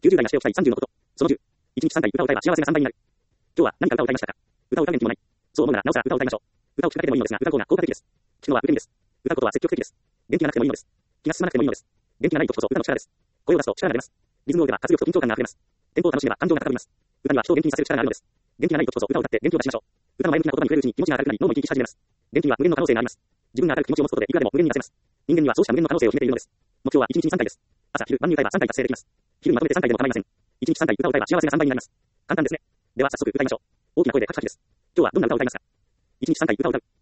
90代がしておきたい30のこと。その10。1日3回歌を歌えば幸せが3倍になる。今日は何か歌を歌いましたか？歌を歌う元気もない。そう思うならなおさら歌を歌いましょう。歌をきっかけでもいいのですが、歌う方が効果的です。聞くのは受け身です。歌うことは積極的です。元気がなくてもいいのです。気が進まなくてもいいのです。元気がない時こそ歌の力です。声を出すと力が出ます。リズムを打てば活力と緊張感が溢れます。テンポを楽しめば感情が高ぶります。歌には人を元気にさせる力があるのです。元気がない時こそ歌を歌って元気を出しましょう。歌の前向きな言葉に触れるうちに気持ちが明るくなり脳も生き生きし始めます。元気には無限の可能性があります。自分が明るく気持ちを持つことでいくらでも無限に出せます。人間にはそうした無限の可能性を秘めているのです。目標は1日に3回です。朝、昼、晩に歌えば3回達成できます。昼にまとめて3回でも構いません。1日3回歌を歌えば幸せが3倍になります。簡単ですね。では早速歌いましょう。大きな声でカキカキです。今日はどんな歌を歌いますか？1日3回歌を歌う。